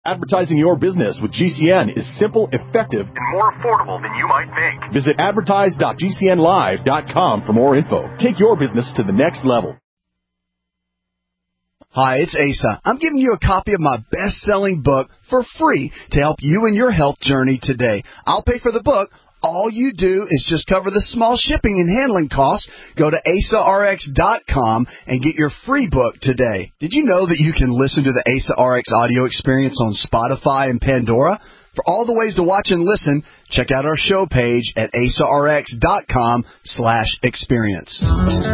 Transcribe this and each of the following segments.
Advertising your business with GCN is simple, effective, and more affordable than you might think. Visit advertise.gcnlive.com for more info. Take your business to the next level. Hi, it's Asa. I'm giving you a copy of my best-selling book for free to help you in your health journey today. I'll pay for the book. All you do is just cover the small shipping and handling costs. Go to AsaRx.com and get your free book today. Did you know that you can listen to the Asa RX audio experience on Spotify and Pandora? For all the ways to watch and listen, check out our show page at AsaRx.com/experience.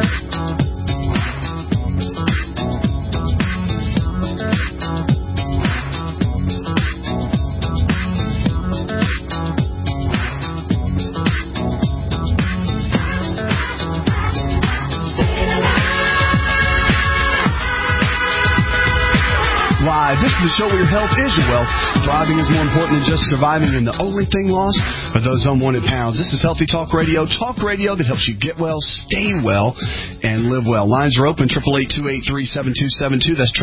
Live. This is the show where your health is your wealth. Thriving is more important than just surviving, and the only thing lost are those unwanted pounds. This is Healthy Talk Radio that helps you get well, stay well, and live well. Lines are open, 888-283-7272. That's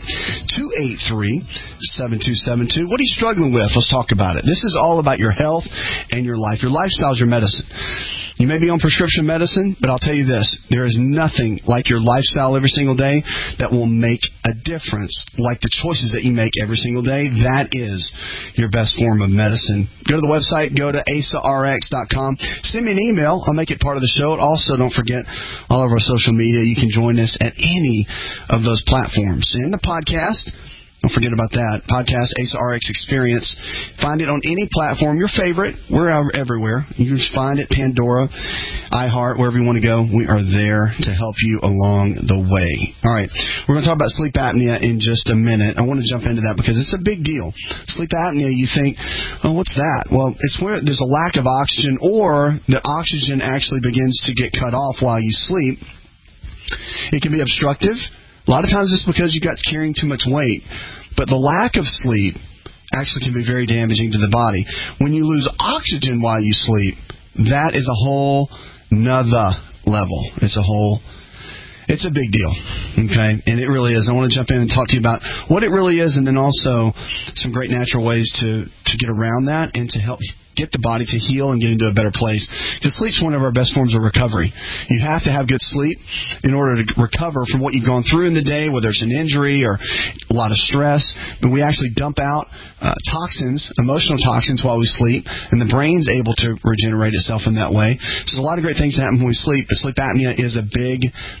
888-283-7272. What are you struggling with? Let's talk about it. This is all about your health and your life. Your lifestyle is your medicine. You may be on prescription medicine, but I'll tell you this. There is nothing like your lifestyle every single day that will make a difference like the choices that you make every single day. That is your best form of medicine. Go to the website. Go to AsaRx.com. Send me an email. I'll make it part of the show. Also, don't forget all of our social media. You can join us at any of those platforms. And the podcast, don't forget about that. Podcast, Asa RX Experience. Find it on any platform, your favorite. We're everywhere. You can just find it, Pandora, iHeart, wherever you want to go. We are there to help you along the way. All right. We're going to talk about sleep apnea in just a minute. I want to jump into that because it's a big deal. Sleep apnea, you think, oh, what's that? Well, it's where there's a lack of oxygen or the oxygen actually begins to get cut off while you sleep. It can be obstructive. A lot of times it's because you got carrying too much weight. But the lack of sleep actually can be very damaging to the body. When you lose oxygen while you sleep, that is a whole nother level. It's a big deal, okay? And it really is. I want to jump in and talk to you about what it really is and then also some great natural ways to get around that and to help get the body to heal and get into a better place. Because sleep's one of our best forms of recovery. You have to have good sleep in order to recover from what you've gone through in the day, whether it's an injury or a lot of stress. But we actually dump out toxins, emotional toxins while we sleep, and the brain's able to regenerate itself in that way. So there's a lot of great things that happen when we sleep, but sleep apnea is a big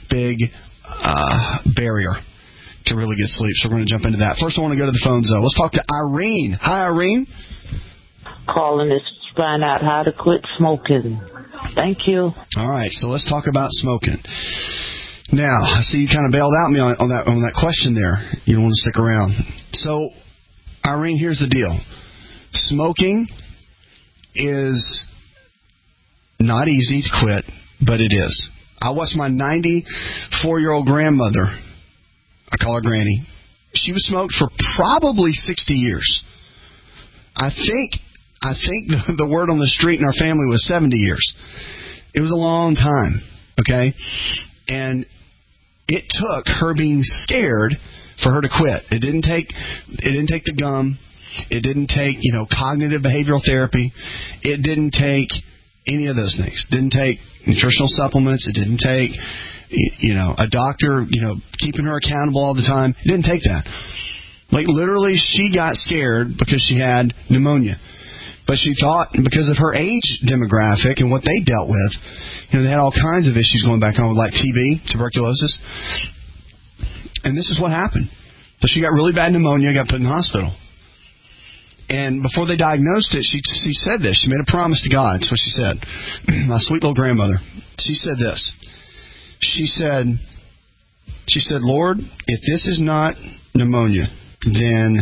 barrier to really good sleep. So we're going to jump into that. First, I want to go to the phones, though. Let's talk to Irene. Hi, Irene. Calling to find out how to quit smoking. Thank you. All right, so let's talk about smoking. Now, I see you kind of bailed out me on that question there. You don't want to stick around. So, Irene, here's the deal. Smoking is not easy to quit, but it is. I watched my 94-year-old grandmother, I call her Granny, she was smoked for probably 60 years. I think the word on the street in our family was 70 years. It was a long time, okay? And it took her being scared for her to quit. It didn't take the gum. It didn't take, cognitive behavioral therapy. It didn't take any of those things. It didn't take nutritional supplements. It didn't take, a doctor, keeping her accountable all the time. It didn't take that. Like, literally, she got scared because she had pneumonia. But she thought, because of her age demographic and what they dealt with, they had all kinds of issues going back on with, like TB, tuberculosis. And this is what happened. So she got really bad pneumonia, got put in the hospital. And before they diagnosed it, she said this. She made a promise to God. That's what she said. My sweet little grandmother. She said this. She said, Lord, if this is not pneumonia, then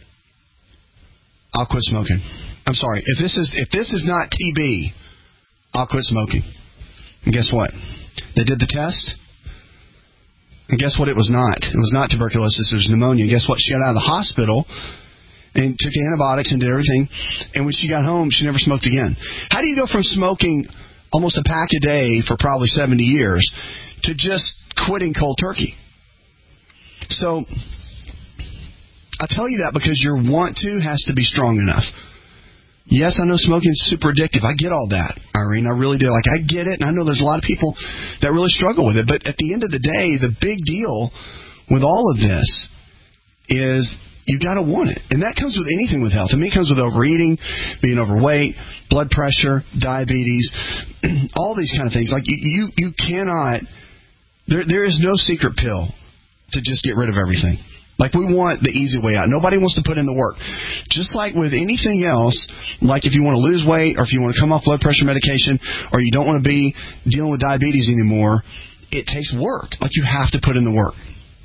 I'll quit smoking. I'm sorry. If this is not TB, I'll quit smoking. And guess what? They did the test. And guess what it was not? It was not tuberculosis. It was pneumonia. Guess what? She got out of the hospital and took the antibiotics and did everything. And when she got home, she never smoked again. How do you go from smoking almost a pack a day for probably 70 years to just quitting cold turkey? So I tell you that because your want to has to be strong enough. Yes, I know smoking is super addictive. I get all that, Irene. I really do. Like, I get it, and I know there's a lot of people that really struggle with it. But at the end of the day, the big deal with all of this is you got to want it. And that comes with anything with health. I mean, it comes with overeating, being overweight, blood pressure, diabetes, all these kind of things. Like, you cannot, there is no secret pill to just get rid of everything. Like, we want the easy way out. Nobody wants to put in the work. Just like with anything else, like if you want to lose weight or if you want to come off blood pressure medication or you don't want to be dealing with diabetes anymore, it takes work. Like, you have to put in the work.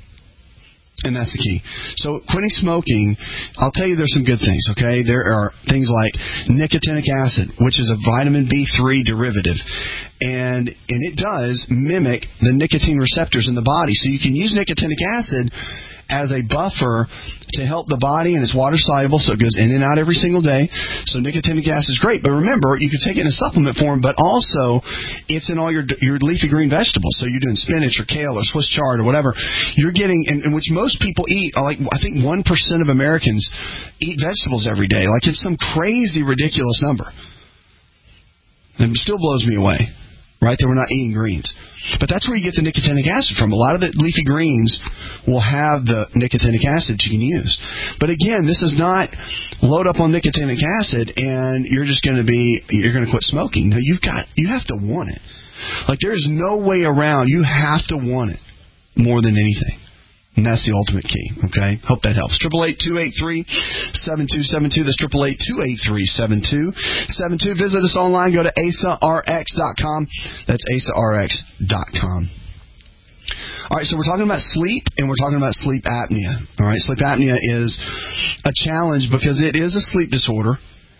And that's the key. So quitting smoking, I'll tell you there's some good things, okay? There are things like nicotinic acid, which is a vitamin B3 derivative. And it does mimic the nicotine receptors in the body. So you can use nicotinic acid as a buffer to help the body, and it's water soluble, so it goes in and out every single day. So nicotinic acid is great. But remember, you can take it in a supplement form, but also it's in all your leafy green vegetables. So you're doing spinach or kale or Swiss chard or whatever. You're getting, and which most people eat, like I think 1% of Americans eat vegetables every day. Like, it's some crazy, ridiculous number. It still blows me away. Right? That we're not eating greens. But that's where you get the nicotinic acid from. A lot of the leafy greens will have the nicotinic acid you can use. But again, this is not load up on nicotinic acid and you're going to quit smoking. No, you have to want it. Like, there's no way around. You have to want it more than anything. And that's the ultimate key, okay? Hope that helps. 888-283-7272. That's 888-283-7272. Visit us online. Go to AsaRx.com. That's AsaRx.com. All right, so we're talking about sleep, and we're talking about sleep apnea. All right, sleep apnea is a challenge because it is a sleep disorder.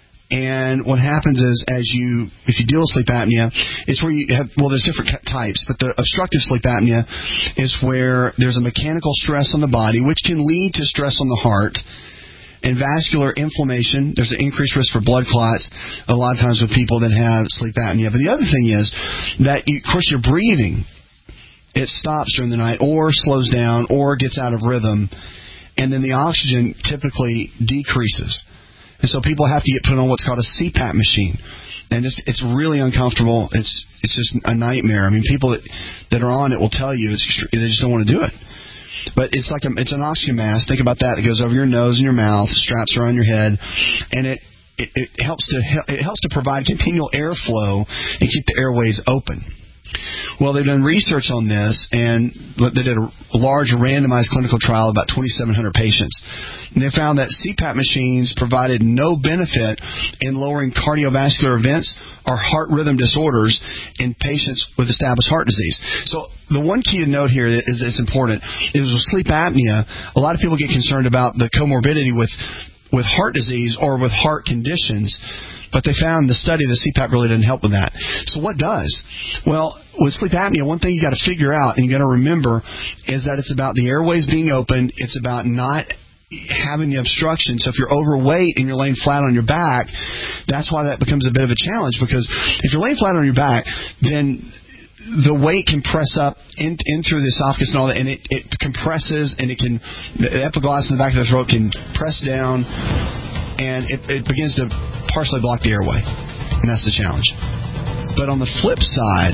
And what happens is, if you deal with sleep apnea, it's where you have, there's different types, but the obstructive sleep apnea is where there's a mechanical stress on the body, which can lead to stress on the heart, and vascular inflammation. There's an increased risk for blood clots a lot of times with people that have sleep apnea. But the other thing is that, of course, your breathing, it stops during the night or slows down or gets out of rhythm, and then the oxygen typically decreases. And so people have to get put on what's called a CPAP machine. And it's really uncomfortable. It's just a nightmare. I mean, people that are on it will tell you they just don't want to do it. But it's like it's an oxygen mask. Think about that. It goes over your nose and your mouth, straps around your head, and it helps to provide continual airflow and keep the airways open. Well, they've done research on this, and they did a large randomized clinical trial of about 2,700 patients. And they found that CPAP machines provided no benefit in lowering cardiovascular events or heart rhythm disorders in patients with established heart disease. So the one key to note here is important is with sleep apnea, a lot of people get concerned about the comorbidity with heart disease or with heart conditions. But they found the study the CPAP really didn't help with that. So what does? Well, with sleep apnea, one thing you got to figure out and you got to remember is that it's about the airways being open. It's about not having the obstruction. So if you're overweight and you're laying flat on your back, that's why that becomes a bit of a challenge, because if you're laying flat on your back, then the weight can press up in through the esophagus and all that, and it compresses, and the epiglottis in the back of the throat can press down, and it begins to partially block the airway, and that's the challenge. But on the flip side,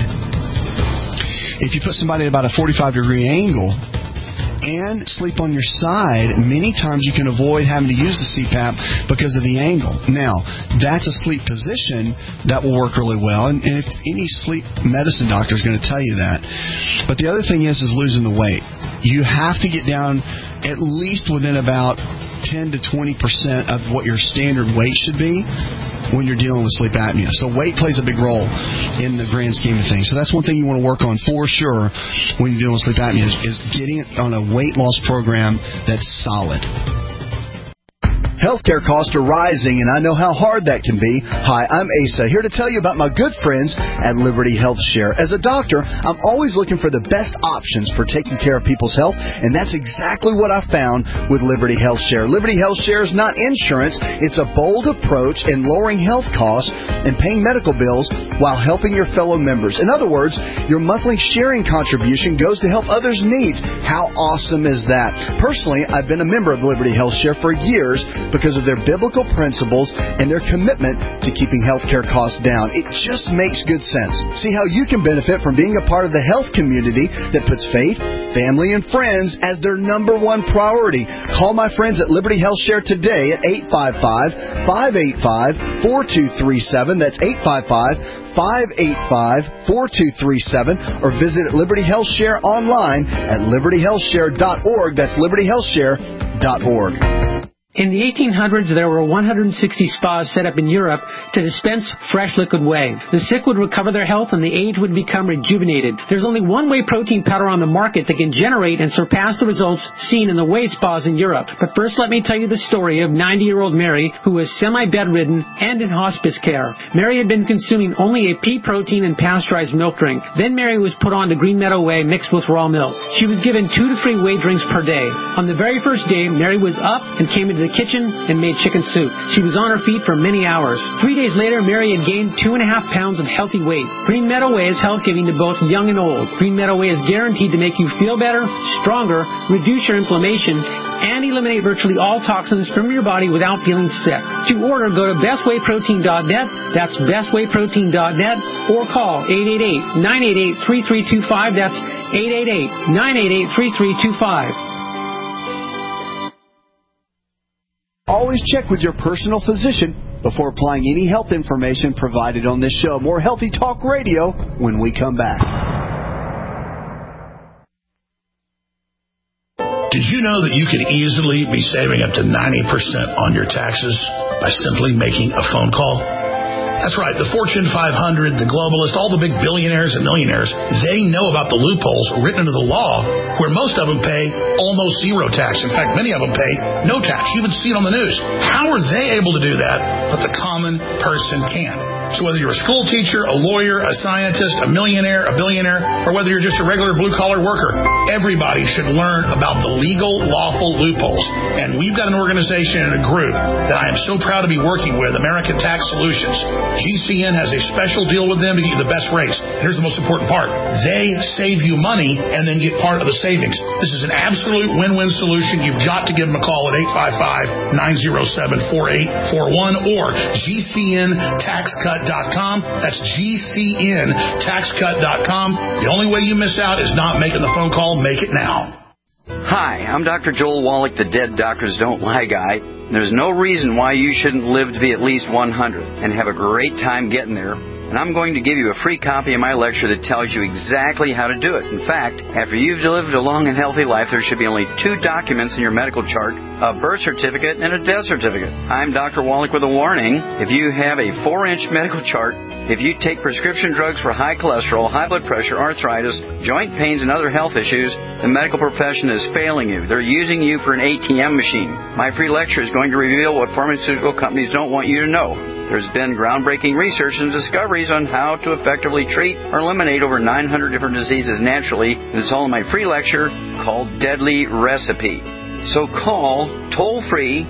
if you put somebody at about a 45-degree angle and sleep on your side, many times you can avoid having to use the CPAP because of the angle. Now, that's a sleep position that will work really well, and if any sleep medicine doctor is going to tell you that. But the other thing is losing the weight. You have to get down at least within about 10 to 20% of what your standard weight should be when you're dealing with sleep apnea. So weight plays a big role in the grand scheme of things. So that's one thing you want to work on for sure when you're dealing with sleep apnea is getting on a weight loss program that's solid. Healthcare costs are rising, and I know how hard that can be. Hi, I'm Asa, here to tell you about my good friends at Liberty Health Share. As a doctor, I'm always looking for the best options for taking care of people's health, and that's exactly what I found with Liberty Health Share. Liberty Health Share is not insurance. It's a bold approach in lowering health costs and paying medical bills while helping your fellow members. In other words, your monthly sharing contribution goes to help others' needs. How awesome is that? Personally, I've been a member of Liberty Health Share for years because of their biblical principles and their commitment to keeping healthcare costs down. It just makes good sense. See how you can benefit from being a part of the health community that puts faith, family, and friends as their number one priority. Call my friends at Liberty Health Share today at 855-585-4237. That's 855-585-4237, or visit Liberty Health Share online at libertyhealthshare.org. That's libertyhealthshare.org. In the 1800s, there were 160 spas set up in Europe to dispense fresh liquid whey. The sick would recover their health and the aged would become rejuvenated. There's only one whey protein powder on the market that can generate and surpass the results seen in the whey spas in Europe. But first, let me tell you the story of 90-year-old Mary, who was semi-bedridden and in hospice care. Mary had been consuming only a pea protein and pasteurized milk drink. Then Mary was put on to Green Meadow Whey mixed with raw milk. She was given 2 to 3 whey drinks per day. On the very first day, Mary was up and came into the kitchen and made chicken soup. She was on her feet for many hours. 3 days later, Mary had gained 2.5 pounds of healthy weight. Green Meadow Whey is health-giving to both young and old. Green Meadow Whey is guaranteed to make you feel better, stronger, reduce your inflammation, and eliminate virtually all toxins from your body without feeling sick. To order, go to bestwayprotein.net. That's bestwayprotein.net, or call 888-988-3325. That's 888-988-3325. Always check with your personal physician before applying any health information provided on this show. More Healthy Talk Radio when we come back. Did you know that you could easily be saving up to 90% on your taxes by simply making a phone call? That's right. The Fortune 500, the globalists, all the big billionaires and millionaires, they know about the loopholes written into the law where most of them pay almost zero tax. In fact, many of them pay no tax. You even see it on the news. How are they able to do that, but the common person can't? So whether you're a school teacher, a lawyer, a scientist, a millionaire, a billionaire, or whether you're just a regular blue-collar worker, everybody should learn about the legal, lawful loopholes. And we've got an organization and a group that I am so proud to be working with, American Tax Solutions. GCN has a special deal with them to get you the best rates. And here's the most important part. They save you money and then get part of the savings. This is an absolute win-win solution. You've got to give them a call at 855-907-4841 or GCNTaxCut.com. That's GCNTaxCut.com. The only way you miss out is not making the phone call. Make it now. Hi, I'm Dr. Joel Wallach, the Dead Doctors Don't Lie guy. There's no reason why you shouldn't live to be at least 100 and have a great time getting there. And I'm going to give you a free copy of my lecture that tells you exactly how to do it. In fact, after you've lived a long and healthy life, there should be only 2 documents in your medical chart, a birth certificate and a death certificate. I'm Dr. Wallach with a warning. If you have a 4-inch medical chart, if you take prescription drugs for high cholesterol, high blood pressure, arthritis, joint pains, and other health issues, the medical profession is failing you. They're using you for an ATM machine. My free lecture is going to reveal what pharmaceutical companies don't want you to know. There's been groundbreaking research and discoveries on how to effectively treat or eliminate over 900 different diseases naturally, and it's all in my free lecture called Deadly Recipe. So call toll-free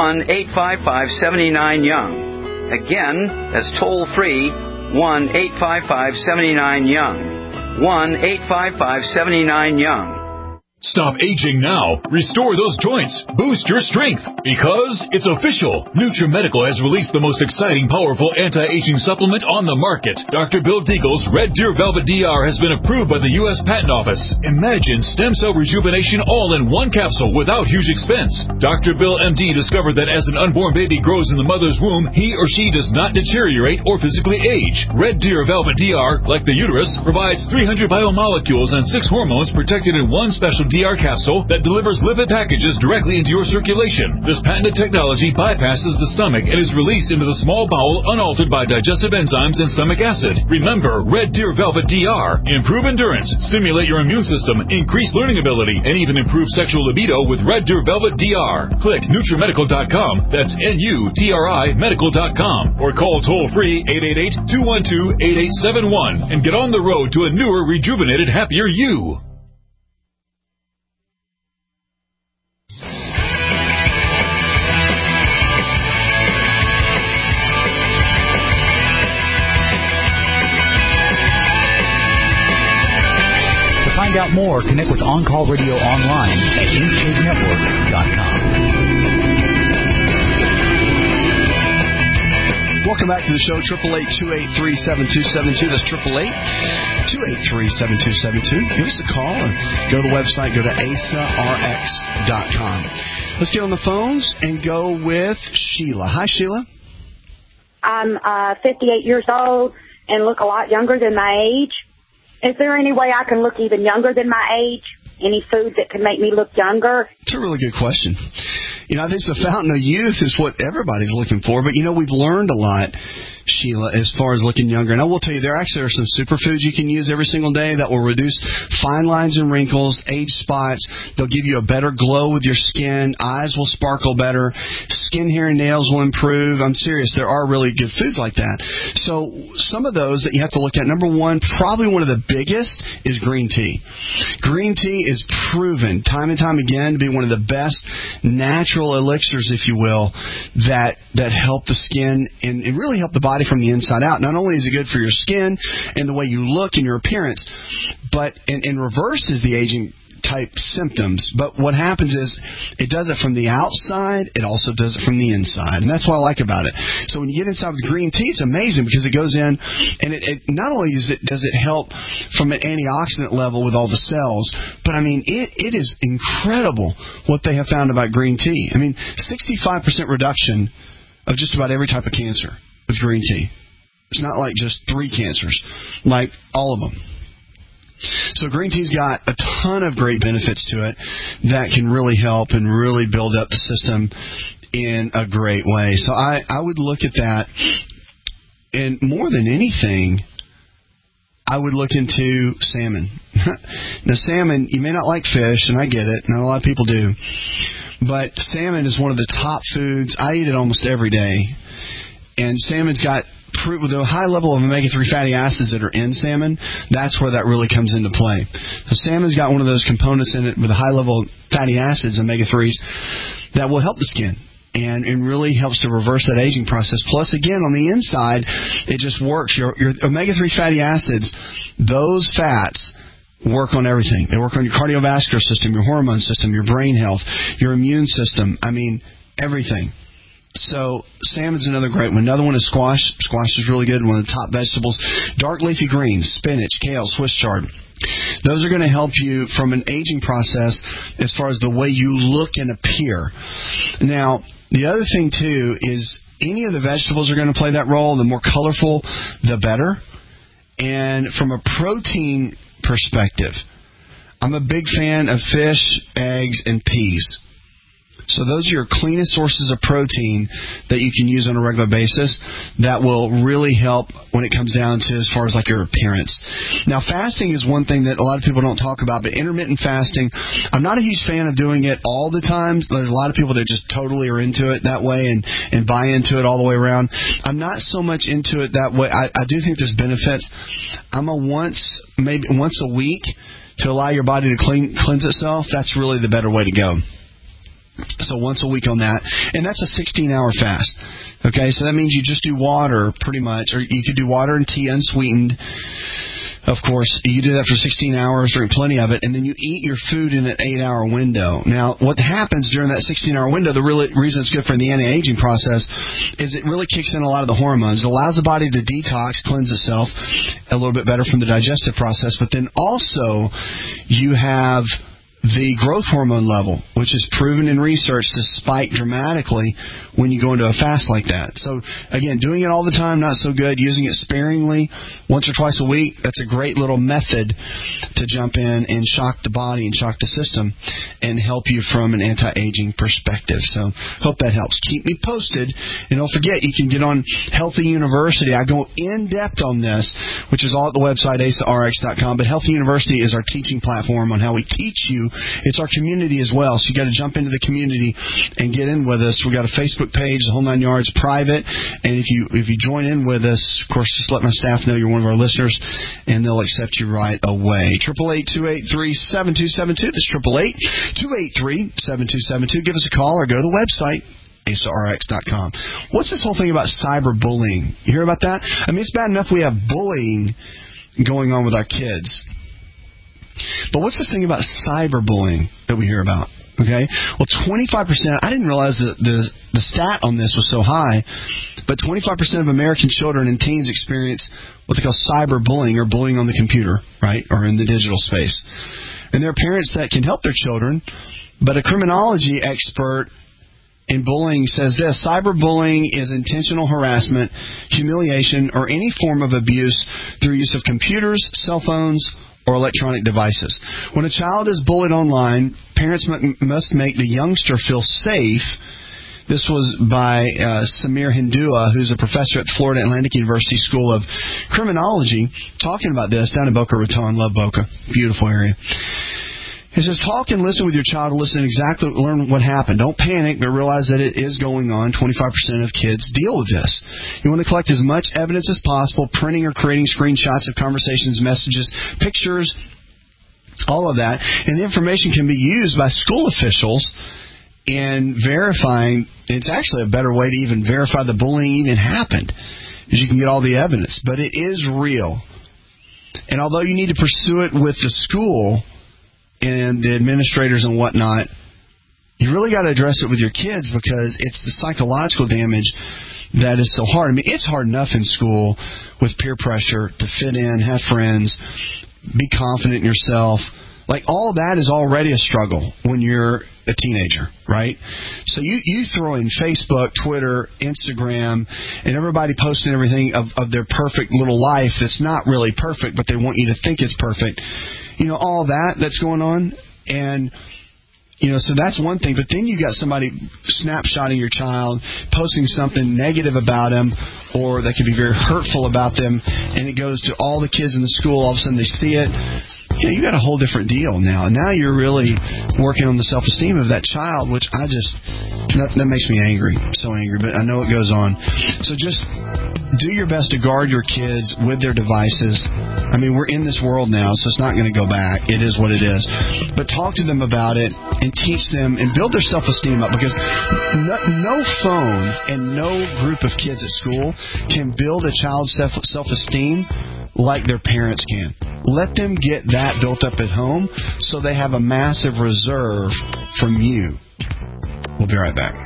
1-855-79-YOUNG. Again, that's toll-free 1-855-79-YOUNG. 1-855-79-YOUNG. Stop aging now. Restore those joints. Boost your strength. Because it's official. NutriMedical has released the most exciting, powerful anti-aging supplement on the market. Dr. Bill Deagle's Red Deer Velvet DR has been approved by the U.S. Patent Office. Imagine stem cell rejuvenation all in one capsule without huge expense. Dr. Bill MD discovered that as an unborn baby grows in the mother's womb, he or she does not deteriorate or physically age. Red Deer Velvet DR, like the uterus, provides 300 biomolecules and 6 hormones protected in one special DR capsule that delivers lipid packages directly into your circulation. This patented technology bypasses the stomach and is released into the small bowel unaltered by digestive enzymes and stomach acid. Remember Red Deer Velvet DR. Improve endurance, stimulate your immune system, increase learning ability, and even improve sexual libido with Red Deer Velvet DR. Click NutriMedical.com. That's NUTRI Medical.com. Or call toll-free 888-212-8871 and get on the road to a newer, rejuvenated, happier you. To find out more, connect with On Call Radio online at InShapeNetwork.com. Welcome back to the show, 888-283-7272. That's 888-283-7272. Give us a call and go to the website, go to ASARX.com. Let's get on the phones and go with Sheila. Hi, Sheila. I'm 58 years old and look a lot younger than my age. Is there any way I can look even younger than my age? Any food that can make me look younger? It's a really good question. I think the fountain of youth is what everybody's looking for. But, we've learned a lot, Sheila, as far as looking younger. And I will tell you, there actually are some superfoods you can use every single day that will reduce fine lines and wrinkles, age spots. They'll give you a better glow with your skin. Eyes will sparkle better. Skin, hair, and nails will improve. I'm serious. There are really good foods like that. So some of those that you have to look at, number one, probably one of the biggest is green tea. Green tea is proven time and time again to be one of the best natural elixirs, if you will, that help the skin and really help the body from the inside out. Not only is it good for your skin and the way you look and your appearance, but in reverses the aging type symptoms. But what happens is it does it from the outside, it also does it from the inside, and that's what I like about it. So when you get inside with green tea, it's amazing because it goes in and it not only does it help from an antioxidant level with all the cells, but it is incredible what they have found about green tea. 65% reduction of just about every type of cancer with green tea. It's not like just 3 cancers, like all of them. So green tea's got a ton of great benefits to it that can really help and really build up the system in a great way. So I would look at that, and more than anything, I would look into salmon. Now, salmon, you may not like fish, and I get it. Not a lot of people do. But salmon is one of the top foods. I eat it almost every day. And salmon's got with a high level of omega-3 fatty acids that are in salmon. That's where that really comes into play. So salmon's got one of those components in it with a high level of fatty acids, omega-3s, that will help the skin and really helps to reverse that aging process. Plus, again, on the inside, it just works. Your omega-3 fatty acids, those fats work on everything. They work on your cardiovascular system, your hormone system, your brain health, your immune system. Everything. So salmon's another great one. Another one is squash. Squash is really good, one of the top vegetables. Dark leafy greens, spinach, kale, Swiss chard. Those are going to help you from an aging process as far as the way you look and appear. Now, the other thing, too, is any of the vegetables are going to play that role. The more colorful, the better. And from a protein perspective, I'm a big fan of fish, eggs, and peas. So those are your cleanest sources of protein that you can use on a regular basis that will really help when it comes down to as far as like your appearance. Now, fasting is one thing that a lot of people don't talk about, but intermittent fasting, I'm not a huge fan of doing it all the time. There's a lot of people that just totally are into it that way and buy into it all the way around. I'm not so much into it that way. I do think there's benefits. I'm maybe once a week to allow your body to cleanse itself. That's really the better way to go. So once a week on that. And that's a 16-hour fast. Okay, so that means you just do water pretty much, or you could do water and tea unsweetened. Of course, you do that for 16 hours, drink plenty of it, and then you eat your food in an 8-hour window. Now, what happens during that 16-hour window, the reason it's good for the anti-aging process, is it really kicks in a lot of the hormones. It allows the body to detox, cleanse itself a little bit better from the digestive process, but then also you have the growth hormone level, which is proven in research to spike dramatically when you go into a fast like that. So, again, doing it all the time, not so good. Using it sparingly, once or twice a week, that's a great little method to jump in and shock the body and shock the system and help you from an anti-aging perspective. So, hope that helps. Keep me posted. And don't forget, you can get on Healthy University. I go in-depth on this, which is all at the website, AsaRx.com. But Healthy University is our teaching platform on how we teach you. It's our community as well, so you got to jump into the community and get in with us. We got a Facebook page, the whole 9 yards, private, and if you join in with us, of course, just let my staff know you're one of our listeners, and they'll accept you right away. 888-283-7272. That's 888-283-7272. Give us a call or go to the website, AsaRx.com. What's this whole thing about cyberbullying? You hear about that? I mean, it's bad enough we have bullying going on with our kids. But what's this thing about cyberbullying that we hear about? Okay? Well, 25%, I didn't realize that the stat on this was so high, but 25% of American children and teens experience what they call cyberbullying, or bullying on the computer, right, or in the digital space. And there are parents that can help their children, but a criminology expert in bullying says this: cyberbullying is intentional harassment, humiliation, or any form of abuse through use of computers, cell phones, or electronic devices. When a child is bullied online, parents must make the youngster feel safe. This was by Samir Hindua, who's a professor at Florida Atlantic University School of Criminology, talking about this down in Boca Raton. Love Boca. Beautiful area. He says, talk and listen with your child to learn what happened. Don't panic, but realize that it is going on. 25% of kids deal with this. You want to collect as much evidence as possible, printing or creating screenshots of conversations, messages, pictures, all of that. And the information can be used by school officials in verifying. It's actually a better way to even verify the bullying even happened, is you can get all the evidence. But it is real. And although you need to pursue it with the school and the administrators and whatnot, you really got to address it with your kids, because it's the psychological damage that is so hard. I mean, it's hard enough in school with peer pressure to fit in, have friends, be confident in yourself. Like, all that is already a struggle when you're a teenager, right? So you throw in Facebook, Twitter, Instagram, and everybody posting everything of their perfect little life that's not really perfect, but they want you to think it's perfect. You know, all that's going on. And, you know, so that's one thing. But then you got somebody snapshotting your child, posting something negative about him, or that could be very hurtful about them, and it goes to all the kids in the school. All of a sudden they see it. You know, you got a whole different deal now. And now you're really working on the self-esteem of that child, which that makes me angry. So angry, but I know it goes on. So just do your best to guard your kids with their devices. I mean, we're in this world now, so it's not going to go back. It is what it is. But talk to them about it and teach them and build their self-esteem up, because no phone and no group of kids at school can build a child's self-esteem like their parents can. Let them get that built up at home so they have a massive reserve from you. We'll be right back.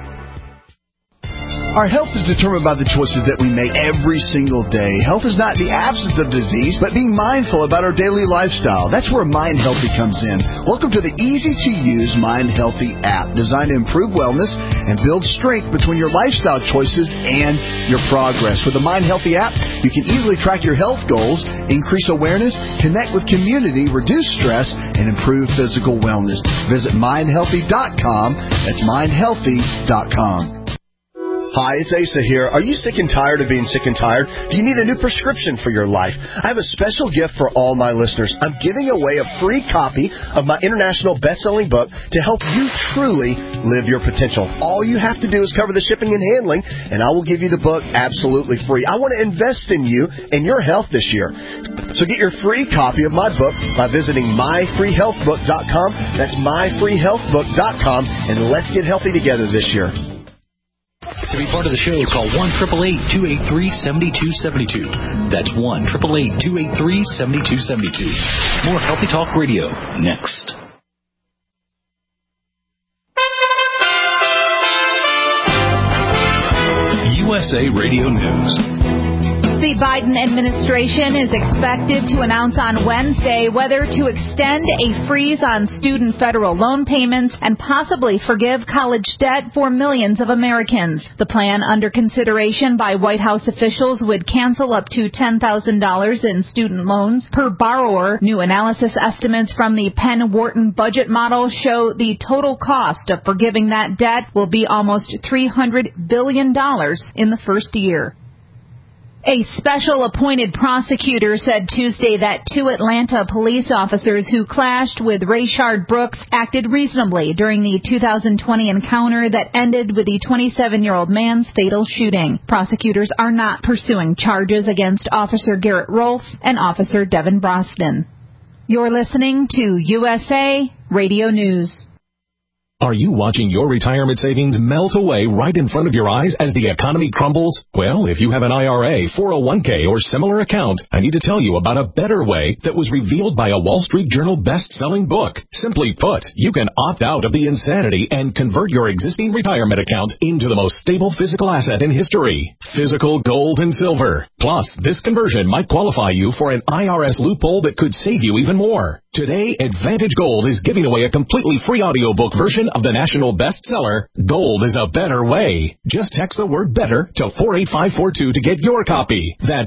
Our health is determined by the choices that we make every single day. Health is not the absence of disease, but being mindful about our daily lifestyle. That's where Mind Healthy comes in. Welcome to the easy-to-use Mind Healthy app, designed to improve wellness and build strength between your lifestyle choices and your progress. With the Mind Healthy app, you can easily track your health goals, increase awareness, connect with community, reduce stress, and improve physical wellness. Visit mindhealthy.com. That's mindhealthy.com. Hi, it's Asa here. Are you sick and tired of being sick and tired? Do you need a new prescription for your life? I have a special gift for all my listeners. I'm giving away a free copy of my international best-selling book to help you truly live your potential. All you have to do is cover the shipping and handling, and I will give you the book absolutely free. I want to invest in you and your health this year. So get your free copy of my book by visiting myfreehealthbook.com. That's myfreehealthbook.com, and let's get healthy together this year. To be part of the show, call 1-888-283-7272. That's 1-888-283-7272. More Healthy Talk Radio next. USA Radio News. The Biden administration is expected to announce on Wednesday whether to extend a freeze on student federal loan payments and possibly forgive college debt for millions of Americans. The plan under consideration by White House officials would cancel up to $10,000 in student loans per borrower. New analysis estimates from the Penn-Wharton budget model show the total cost of forgiving that debt will be almost $300 billion in the first year. A special appointed prosecutor said Tuesday that 2 Atlanta police officers who clashed with Rayshard Brooks acted reasonably during the 2020 encounter that ended with the 27-year-old man's fatal shooting. Prosecutors are not pursuing charges against Officer Garrett Rolfe and Officer Devin Brosnan. You're listening to USA Radio News. Are you watching your retirement savings melt away right in front of your eyes as the economy crumbles? Well, if you have an IRA, 401k, or similar account, I need to tell you about a better way that was revealed by a Wall Street Journal best-selling book. Simply put, you can opt out of the insanity and convert your existing retirement account into the most stable physical asset in history, physical gold and silver. Plus, this conversion might qualify you for an IRS loophole that could save you even more. Today, Advantage Gold is giving away a completely free audiobook version of the national bestseller, Gold is a Better Way. Just text the word better to 48542 to get your copy. That's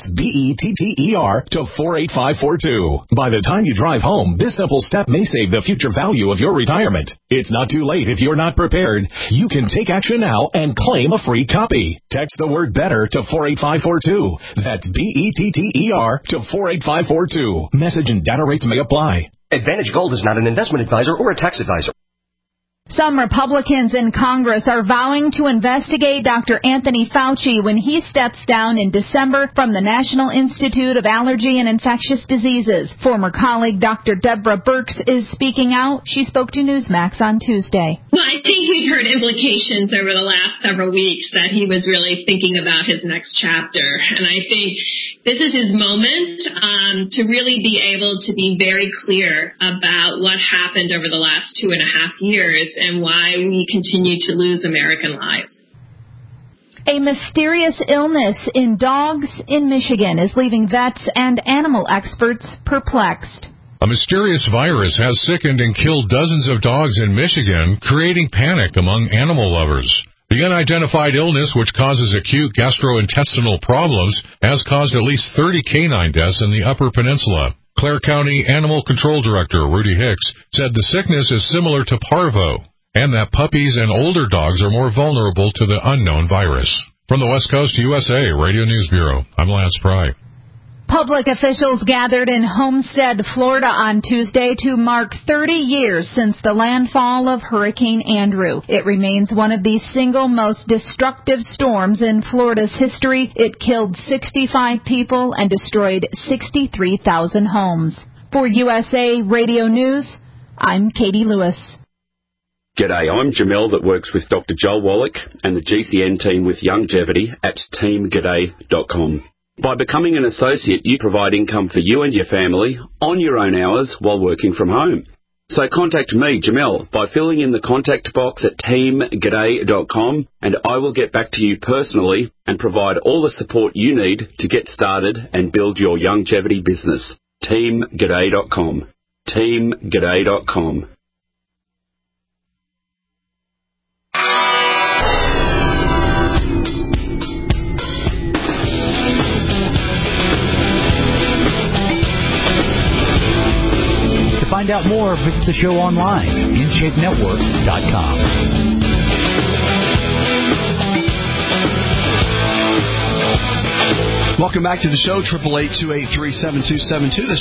BETTER to 48542. By the time you drive home, this simple step may save the future value of your retirement. It's not too late if you're not prepared. You can take action now and claim a free copy. Text the word better to 48542. That's BETTER to 48542. Message and data rates may apply. Advantage Gold is not an investment advisor or a tax advisor. Some Republicans in Congress are vowing to investigate Dr. Anthony Fauci when he steps down in December from the National Institute of Allergy and Infectious Diseases. Former colleague Dr. Deborah Birx is speaking out. She spoke to Newsmax on Tuesday. Well, I think we've heard implications over the last several weeks that he was really thinking about his next chapter. And I think this is his moment to really be able to be very clear about what happened over the last 2.5 years and why we continue to lose American lives. A mysterious illness in dogs in Michigan is leaving vets and animal experts perplexed. A mysterious virus has sickened and killed dozens of dogs in Michigan, creating panic among animal lovers. The unidentified illness, which causes acute gastrointestinal problems, has caused at least 30 canine deaths in the Upper Peninsula. Clare County Animal Control Director Rudy Hicks said the sickness is similar to parvo and that puppies and older dogs are more vulnerable to the unknown virus. From the West Coast USA Radio News Bureau, I'm Lance Pry. Public officials gathered in Homestead, Florida on Tuesday to mark 30 years since the landfall of Hurricane Andrew. It remains one of the single most destructive storms in Florida's history. It killed 65 people and destroyed 63,000 homes. For USA Radio News, I'm Katie Lewis. G'day, I'm Jamel that works with Dr. Joel Wallach and the GCN team with Longevity at teamg'day.com. By becoming an associate, you provide income for you and your family on your own hours while working from home. So contact me, Jamel, by filling in the contact box at teamg'day.com, and I will get back to you personally and provide all the support you need to get started and build your longevity business. teamg'day.com. teamg'day.com. To find out more, visit the show online, InShapeNetwork.com. Welcome back to the show, 888-283-7272. That's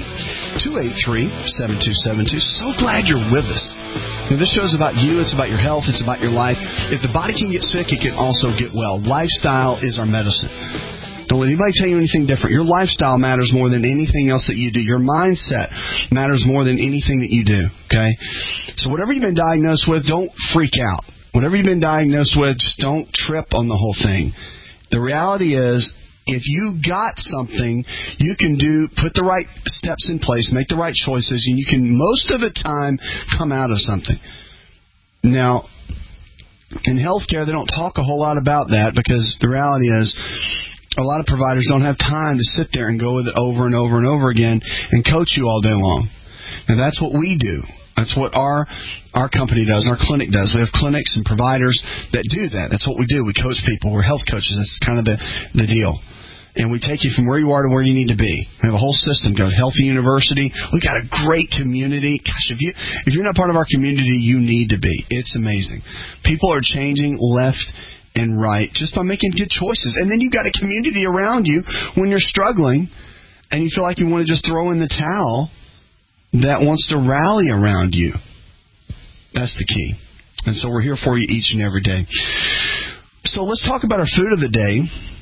888-283-7272. So glad you're with us. Now, this show is about you. It's about your health. It's about your life. If the body can get sick, it can also get well. Lifestyle is our medicine. Don't let anybody tell you anything different. Your lifestyle matters more than anything else that you do. Your mindset matters more than anything that you do, okay? So whatever you've been diagnosed with, don't freak out. Whatever you've been diagnosed with, just don't trip on the whole thing. The reality is, if you got something, you can put the right steps in place, make the right choices, and you can, most of the time, come out of something. Now, in healthcare, they don't talk a whole lot about that because the reality is, A lot of providers don't have time to sit there and go with it over and over and over again and coach you all day long. And that's what we do. That's what our company does, our clinic does. We have clinics and providers that do that. That's what we do. We coach people. We're health coaches. That's kind of the deal. And we take you from where you are to where you need to be. We have a whole system. Go to Healthy University. We've got a great community. Gosh, if you're not part of our community, you need to be. It's amazing. People are changing left and right just by making good choices. And then you've got a community around you when you're struggling and you feel like you want to just throw in the towel that wants to rally around you. That's the key. And so we're here for you each and every day. So let's talk about our food of the day.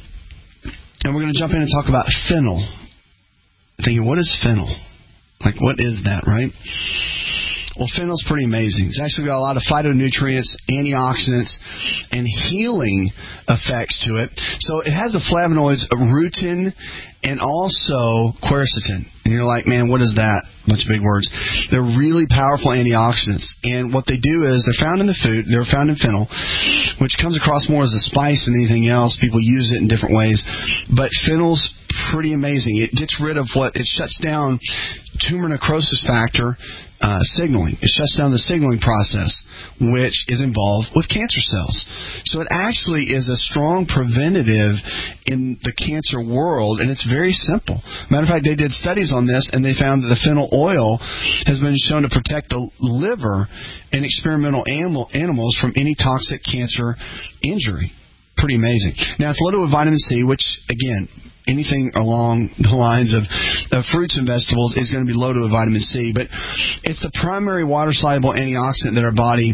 And we're going to jump in and talk about fennel. Thinking, what is fennel? Like, what is that, right? Well, fennel's pretty amazing. It's actually got a lot of phytonutrients, antioxidants, and healing effects to it. So it has the flavonoids rutin and also quercetin. And you're like, man, what is that? Bunch of big words. They're really powerful antioxidants. And what they do is they're found in the food. They're found in fennel, which comes across more as a spice than anything else. People use it in different ways. But fennel's pretty amazing. It gets rid of it shuts down tumor necrosis factor signaling. It shuts down the signaling process, which is involved with cancer cells. So it actually is a strong preventative in the cancer world, and it's very simple. Matter of fact, they did studies on this, and they found that the fennel oil has been shown to protect the liver in experimental animals from any toxic cancer injury. Pretty amazing. Now, it's loaded with vitamin C, which, again, anything along the lines of fruits and vegetables is going to be loaded with vitamin C. But it's the primary water-soluble antioxidant that our body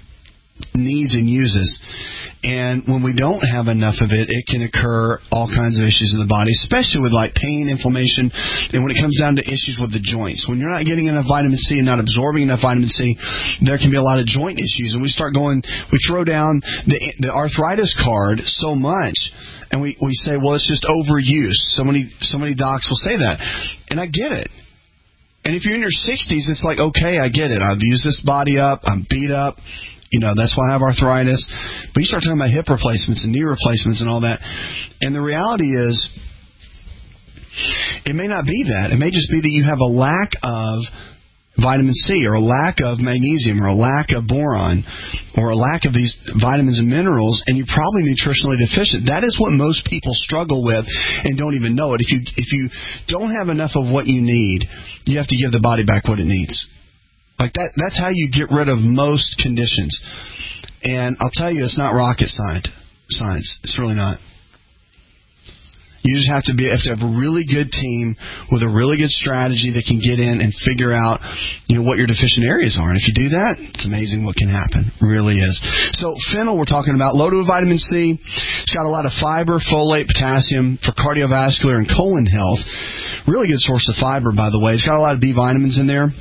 needs and uses. And when we don't have enough of it, it can occur all kinds of issues in the body, especially with like pain, inflammation, and when it comes down to issues with the joints. When you're not getting enough vitamin C and not absorbing enough vitamin C, there can be a lot of joint issues. And we throw down the arthritis card so much, and we say, well, it's just overuse. So many docs will say that. And I get it. And if you're in your 60s, it's like, okay, I get it. I've used this body up. I'm beat up. That's why I have arthritis. But you start talking about hip replacements and knee replacements and all that. And the reality is, it may not be that. It may just be that you have a lack of vitamin C or a lack of magnesium or a lack of boron or a lack of these vitamins and minerals, and you're probably nutritionally deficient. That is what most people struggle with and don't even know it. If you don't have enough of what you need, you have to give the body back what it needs. Like that's how you get rid of most conditions. And I'll tell you, it's not rocket science. It's really not. You just have to have a really good team with a really good strategy that can get in and figure out, what your deficient areas are. And if you do that, it's amazing what can happen. It really is. So fennel, we're talking about, loaded with vitamin C. It's got a lot of fiber, folate, potassium for cardiovascular and colon health. Really good source of fiber, by the way. It's got a lot of B vitamins in there.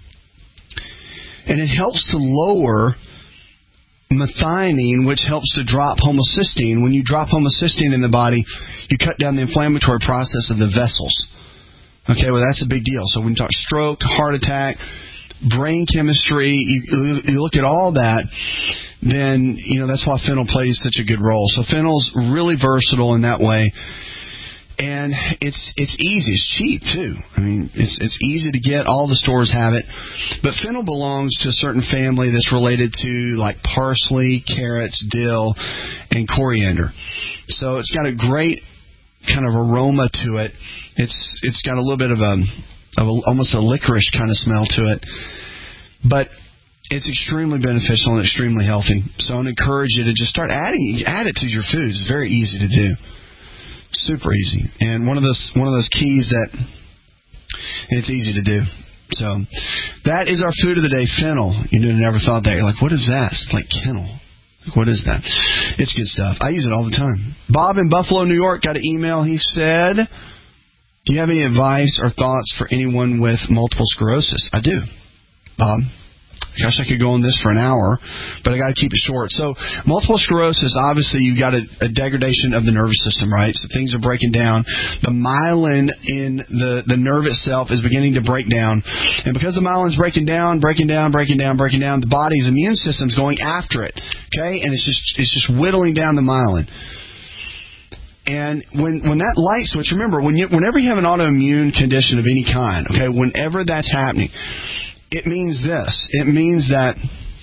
And it helps to lower methionine, which helps to drop homocysteine. When you drop homocysteine in the body, you cut down the inflammatory process of the vessels. Okay, well, that's a big deal. So when you talk stroke, heart attack, brain chemistry, you look at all that, then, that's why fennel plays such a good role. So fennel's really versatile in that way. And it's easy. It's cheap, too. I mean, it's easy to get. All the stores have it. But fennel belongs to a certain family that's related to, like, parsley, carrots, dill, and coriander. So it's got a great kind of aroma to it. It's got a little bit of almost a licorice kind of smell to it. But it's extremely beneficial and extremely healthy. So I'd encourage you to just start add it to your foods. It's very easy to do. Super easy. And one of those keys that it's easy to do. So that is our food of the day, fennel. You never thought that. You're like, what is that? It's like kennel. What is that? It's good stuff. I use it all the time. Bob in Buffalo, New York got an email. He said, do you have any advice or thoughts for anyone with multiple sclerosis? I do, Bob. Gosh, I could go on this for an hour, but I got to keep it short. So multiple sclerosis, obviously you've got a degradation of the nervous system, right? So things are breaking down. The myelin in the nerve itself is beginning to break down. And because the myelin's breaking down, the body's immune system's going after it, okay? And it's just whittling down the myelin. And when that light switch, remember, whenever you have an autoimmune condition of any kind, okay, whenever that's happening, it means this. It means that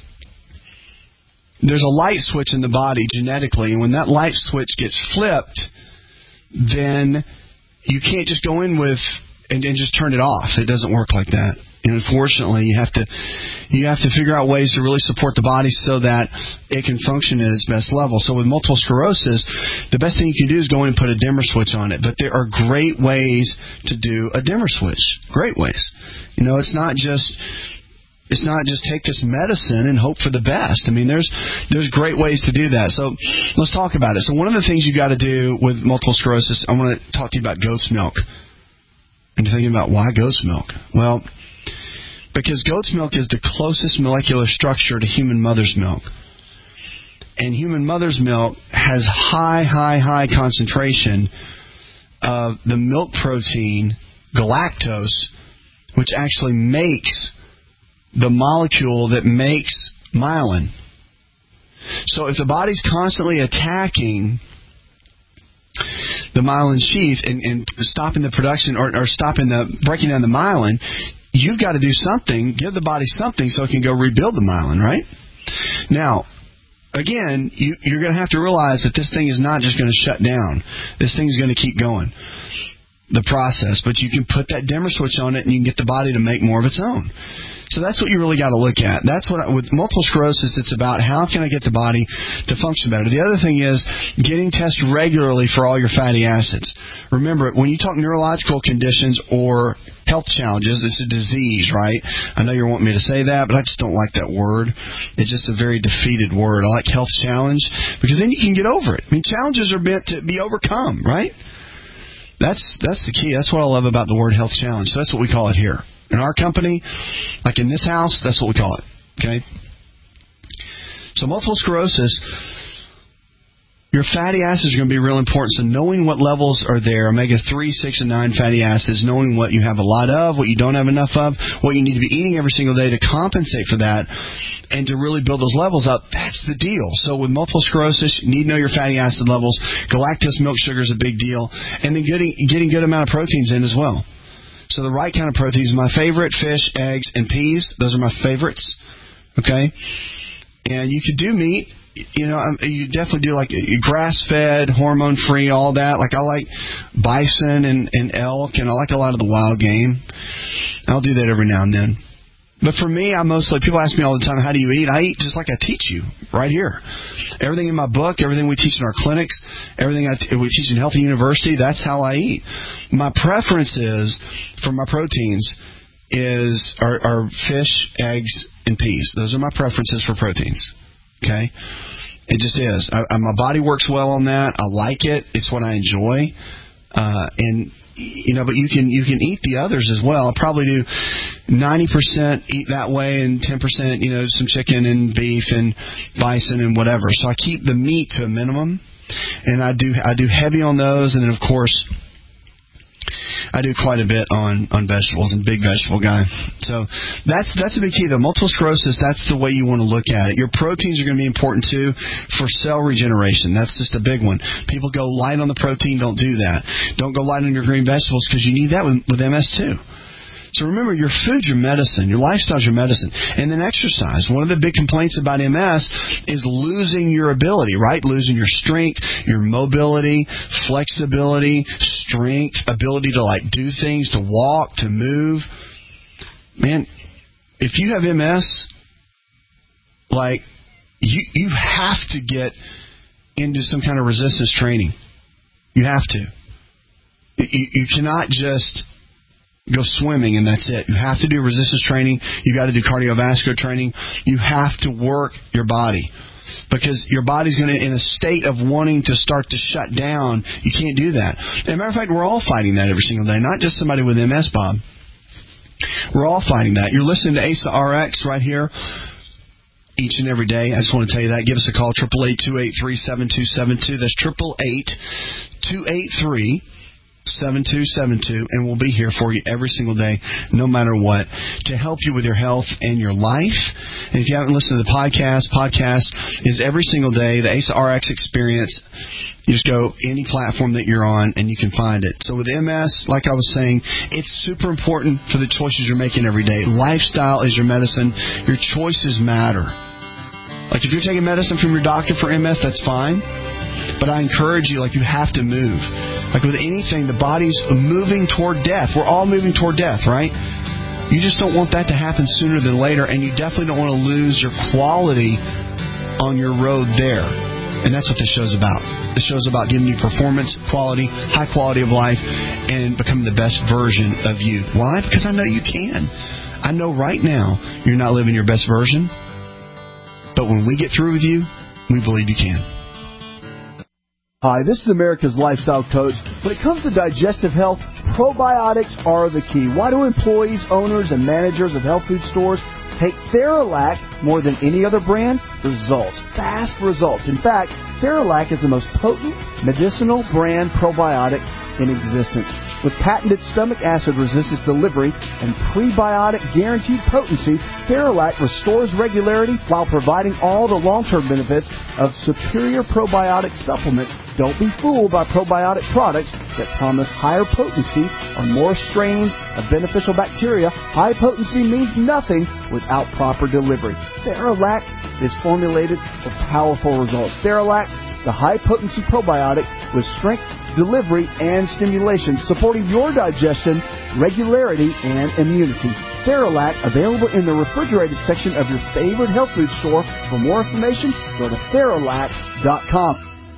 there's a light switch in the body genetically, and when that light switch gets flipped, then you can't just go in with and just turn it off. It doesn't work like that. And unfortunately, you have to figure out ways to really support the body so that it can function at its best level. So with multiple sclerosis, the best thing you can do is go in and put a dimmer switch on it. But there are great ways to do a dimmer switch. Great ways. You know, it's not just take this medicine and hope for the best. I mean, there's great ways to do that. So let's talk about it. So one of the things you got to do with multiple sclerosis, I want to talk to you about goat's milk. And you're thinking about why goat's milk? Well, because goat's milk is the closest molecular structure to human mother's milk. And human mother's milk has high concentration of the milk protein galactose, which actually makes the molecule that makes myelin. So if the body's constantly attacking the myelin sheath and stopping the production or stopping the breaking down the myelin, you've got to do something, give the body something so it can go rebuild the myelin, right? Now, again, you're going to have to realize that this thing is not just going to shut down. This thing is going to keep going, the process. But you can put that dimmer switch on it and you can get the body to make more of its own. So that's what you really got to look at. That's what with multiple sclerosis, it's about how can I get the body to function better. The other thing is getting tested regularly for all your fatty acids. Remember, when you talk neurological conditions or health challenges, it's a disease, right? I know you want me to say that, but I just don't like that word. It's just a very defeated word. I like health challenge because then you can get over it. I mean, challenges are meant to be overcome, right? That's the key. That's what I love about the word health challenge. So that's what we call it here. In our company, like in this house, that's what we call it. Okay? So multiple sclerosis, your fatty acids are going to be real important. So knowing what levels are there, omega-3, 6, and 9 fatty acids, knowing what you have a lot of, what you don't have enough of, what you need to be eating every single day to compensate for that, and to really build those levels up, that's the deal. So with multiple sclerosis, you need to know your fatty acid levels. Galactose milk sugar is a big deal. And then getting good amount of proteins in as well. So the right kind of proteins, my favorite, fish, eggs, and peas. Those are my favorites. Okay? And you could do meat. You know, you definitely do like grass-fed, hormone-free, all that. Like I like bison and elk, and I like a lot of the wild game. I'll do that every now and then. But for me, people ask me all the time, how do you eat? I eat just like I teach you, right here. Everything in my book, everything we teach in our clinics, everything we teach in Healthy University, that's how I eat. My preference is, for my proteins, are fish, eggs, and peas. Those are my preferences for proteins. Okay? It just is. My body works well on that. I like it. It's what I enjoy. But you can eat the others as well. I probably do 90% eat that way and 10%, some chicken and beef and bison and whatever. So I keep the meat to a minimum, and I do heavy on those, and then of course I do quite a bit on vegetables. I'm a big vegetable guy. So that's a big key, though. Multiple sclerosis, that's the way you want to look at it. Your proteins are going to be important, too, for cell regeneration. That's just a big one. People go light on the protein. Don't do that. Don't go light on your green vegetables because you need that with MS, too. So remember, your food's your medicine. Your lifestyle's your medicine. And then exercise. One of the big complaints about MS is losing your ability, right? Losing your strength, your mobility, flexibility, strength, ability to do things, to walk, to move. Man, if you have MS, you have to get into some kind of resistance training. You have to. You cannot just go swimming and that's it. You have to do resistance training. You got to do cardiovascular training. You have to work your body because your body's going to, in a state of wanting to start to shut down, you can't do that. As a matter of fact, we're all fighting that every single day, not just somebody with MS, Bob. We're all fighting that. You're listening to ASA RX right here each and every day. I just want to tell you that. Give us a call, 888-283-7272. That's 888-283-7272. 7272, and we'll be here for you every single day, no matter what, to help you with your health and your life. And if you haven't listened to the podcast is every single day, the ACE RX Experience. You just go any platform that you're on, and you can find it. So with MS, like I was saying, it's super important for the choices you're making every day. Lifestyle is your medicine. Your choices matter. Like if you're taking medicine from your doctor for MS, that's fine. But I encourage you, you have to move. Like with anything, the body's moving toward death. We're all moving toward death, right? You just don't want that to happen sooner than later, and you definitely don't want to lose your quality on your road there. And that's what this show's about. This show's about giving you performance, quality, high quality of life, and becoming the best version of you. Why? Because I know you can. I know right now you're not living your best version, but when we get through with you, we believe you can. Hi, this is America's Lifestyle Coach. When it comes to digestive health, probiotics are the key. Why do employees, owners, and managers of health food stores take Theralac more than any other brand? Results. Fast results. In fact, Theralac is the most potent medicinal brand probiotic in existence. With patented stomach acid resistance delivery and prebiotic guaranteed potency, Theralac restores regularity while providing all the long-term benefits of superior probiotic supplements. Don't be fooled by probiotic products that promise higher potency or more strains of beneficial bacteria. High potency means nothing without proper delivery. Theralac is formulated for powerful results. Theralac, the high-potency probiotic with strength, delivery, and stimulation, supporting your digestion, regularity, and immunity. Theralac, available in the refrigerated section of your favorite health food store. For more information, go to Theralac.com.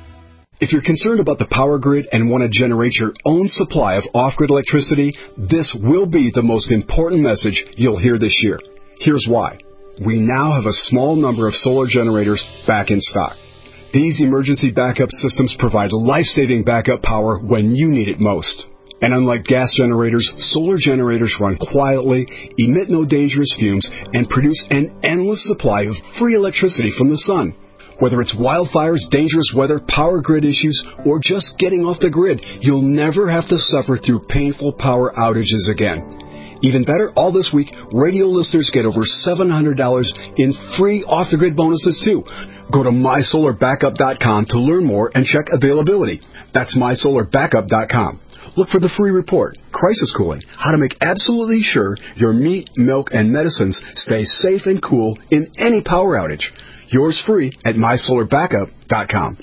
If you're concerned about the power grid and want to generate your own supply of off-grid electricity, this will be the most important message you'll hear this year. Here's why. We now have a small number of solar generators back in stock. These emergency backup systems provide life-saving backup power when you need it most. And unlike gas generators, solar generators run quietly, emit no dangerous fumes, and produce an endless supply of free electricity from the sun. Whether it's wildfires, dangerous weather, power grid issues, or just getting off the grid, you'll never have to suffer through painful power outages again. Even better, all this week, radio listeners get over $700 in free off-the-grid bonuses, too. Go to MySolarBackup.com to learn more and check availability. That's MySolarBackup.com. Look for the free report, Crisis Cooling, how to make absolutely sure your meat, milk, and medicines stay safe and cool in any power outage. Yours free at MySolarBackup.com.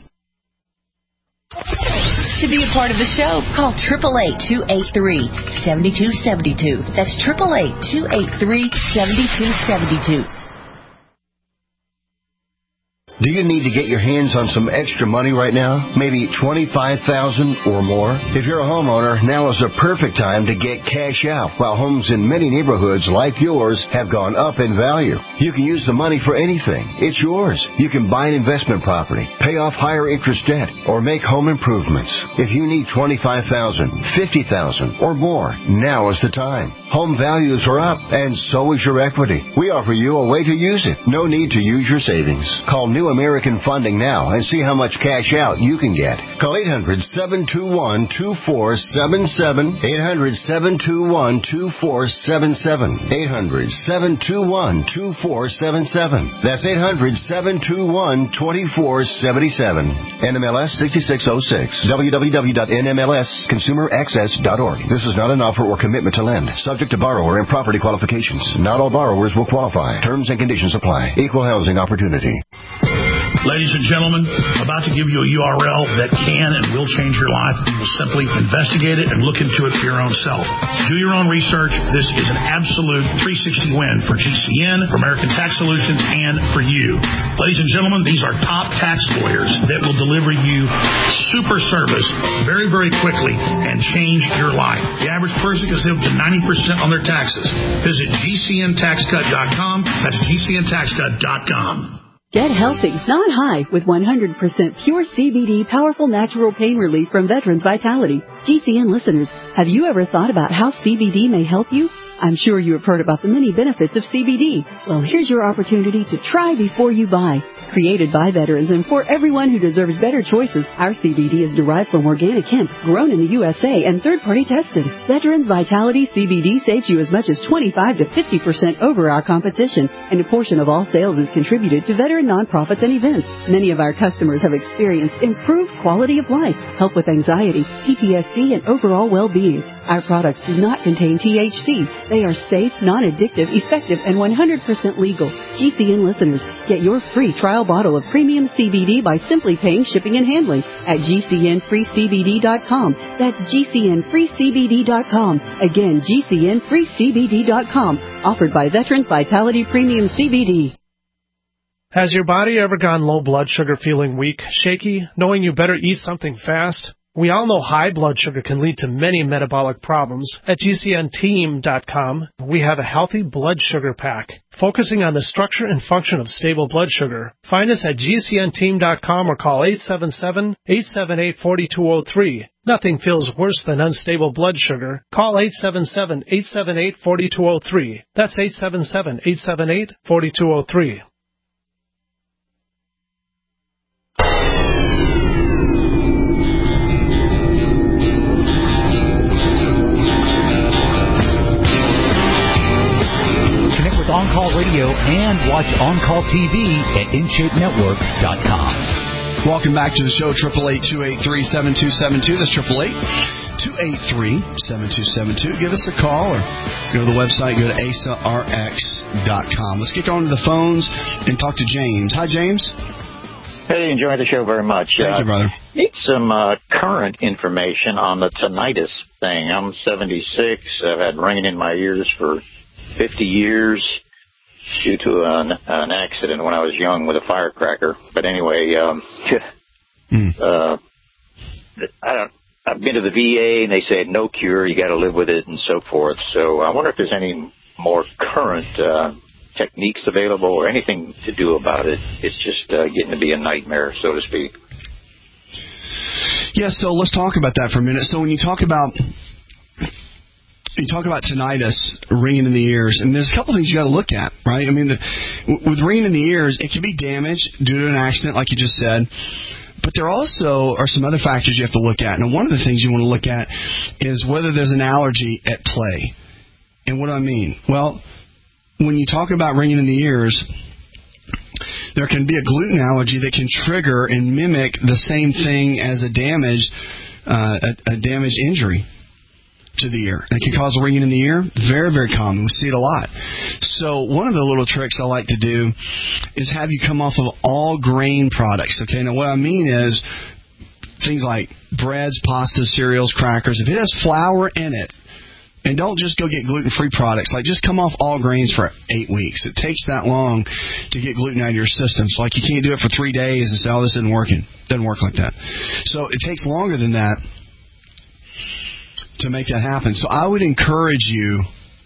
To be a part of the show, call 888-283-7272. That's 888-283-7272. Do you need to get your hands on some extra money right now? Maybe $25,000 or more? If you're a homeowner, now is the perfect time to get cash out. While homes in many neighborhoods like yours have gone up in value, you can use the money for anything. It's yours. You can buy an investment property, pay off higher interest debt, or make home improvements. If you need $25,000, $50,000, or more, now is the time. Home values are up, and so is your equity. We offer you a way to use it. No need to use your savings. Call New American Funding now and see how much cash out you can get. Call 800-721-2477. 800-721-2477. 800-721-2477. That's 800-721-2477. NMLS 6606. www.nmlsconsumeraccess.org. This is not an offer or commitment to lend. Subject to borrower and property qualifications. Not all borrowers will qualify. Terms and conditions apply. Equal housing opportunity. Ladies and gentlemen, I'm about to give you a URL that can and will change your life. You will simply investigate it and look into it for your own self. Do your own research. This is an absolute 360 win for GCN, for American Tax Solutions, and for you. Ladies and gentlemen, these are top tax lawyers that will deliver you super service very, very quickly and change your life. The average person can save up to 90% on their taxes. Visit GCNTaxCut.com. That's GCNTaxCut.com. Get healthy, not high, with 100% pure CBD powerful natural pain relief from Veterans Vitality. GCN listeners, have you ever thought about how CBD may help you? I'm sure you have heard about the many benefits of CBD. Well, here's your opportunity to try before you buy. Created by veterans and for everyone who deserves better choices, our CBD is derived from organic hemp, grown in the USA and third-party tested. Veterans Vitality CBD saves you as much as 25 to 50% over our competition, and a portion of all sales is contributed to veteran nonprofits and events. Many of our customers have experienced improved quality of life, help with anxiety, PTSD, and overall well-being. Our products do not contain THC. They are safe, non-addictive, effective, and 100% legal. GCN listeners, get your free trial bottle of premium CBD by simply paying shipping and handling at GCNFreeCBD.com. That's GCNFreeCBD.com. Again, GCNFreeCBD.com. Offered by Veterans Vitality Premium CBD. Has your body ever gone low blood sugar, feeling weak, shaky, knowing you better eat something fast? We all know high blood sugar can lead to many metabolic problems. At GCNteam.com, we have a healthy blood sugar pack, focusing on the structure and function of stable blood sugar. Find us at GCNteam.com or call 877-878-4203. Nothing feels worse than unstable blood sugar. Call 877-878-4203. That's 877-878-4203. On Call Radio and watch On Call TV at InShapeNetwork.com. Welcome back to the show, 888-283-7272. That's 888-283-7272. Give us a call or go to the website, go to AsaRx.com. Let's get on to the phones and talk to James. Hi, James. Hey, enjoy the show very much. Thank you, brother. Need some current information on the tinnitus thing. I'm 76. I've had ringing in my ears for 50 years due to an accident when I was young with a firecracker. But anyway, I've been to the VA and they said no cure, you got to live with it and so forth. So I wonder if there's any more current techniques available or anything to do about it. It's just getting to be a nightmare, so to speak. Yeah, so let's talk about that for a minute. So when you talk about tinnitus, ringing in the ears, and there's a couple things you got to look at, right? I mean, with ringing in the ears, it can be damage due to an accident, like you just said, but there also are some other factors you have to look at. And one of the things you want to look at is whether there's an allergy at play. And what do I mean? Well, when you talk about ringing in the ears, there can be a gluten allergy that can trigger and mimic the same thing as a damaged injury to the ear. It can cause ringing in the ear. Very, very common. We see it a lot. So one of the little tricks I like to do is have you come off of all grain products. Okay, now what I mean is things like breads, pastas, cereals, crackers. If it has flour in it, and don't just go get gluten-free products. Like, just come off all grains for 8 weeks. It takes that long to get gluten out of your system. So, like, you can't do it for 3 days and say, oh, this isn't working. It doesn't work like that. So it takes longer than that to make that happen. So I would encourage you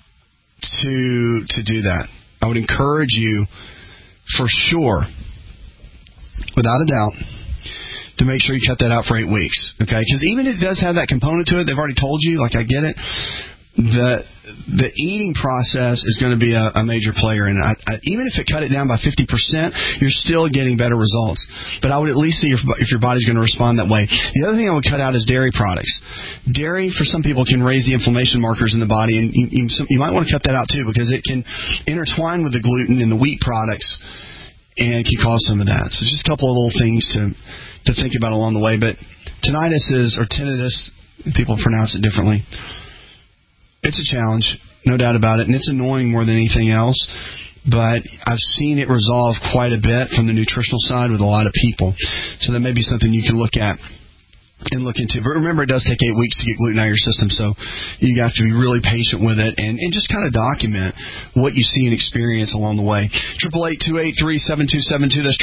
to do that. I would encourage you, for sure, without a doubt, to make sure you cut that out for 8 weeks. Okay? Because even if it does have that component to it, they've already told you, like, I get it, the eating process is going to be a major player. And even if it cut it down by 50%, you're still getting better results. But I would at least see if your body's going to respond that way. The other thing I would cut out is dairy products. Dairy, for some people, can raise the inflammation markers in the body, and you might want to cut that out too, because it can intertwine with the gluten in the wheat products and can cause some of that. So just a couple of little things to think about along the way. But tinnitus, people pronounce it differently. It's a challenge, no doubt about it, and it's annoying more than anything else. But I've seen it resolve quite a bit from the nutritional side with a lot of people. So that may be something you can look at and look into. But remember, it does take 8 weeks to get gluten out of your system, so you have to be really patient with it and just kind of document what you see and experience along the way. 888-283-7272. That's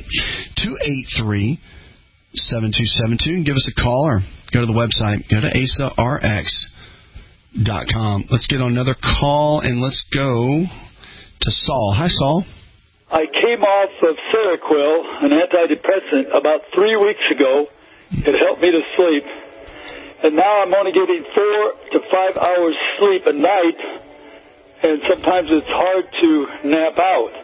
888-283-7272. Give us a call or go to the website. Go to AsaRx.com. Let's get on another call, and let's go to Saul. Hi, Saul. I came off of Seroquel, an antidepressant, about 3 weeks ago. It helped me to sleep. And now I'm only getting 4 to 5 hours sleep a night, and sometimes it's hard to nap out.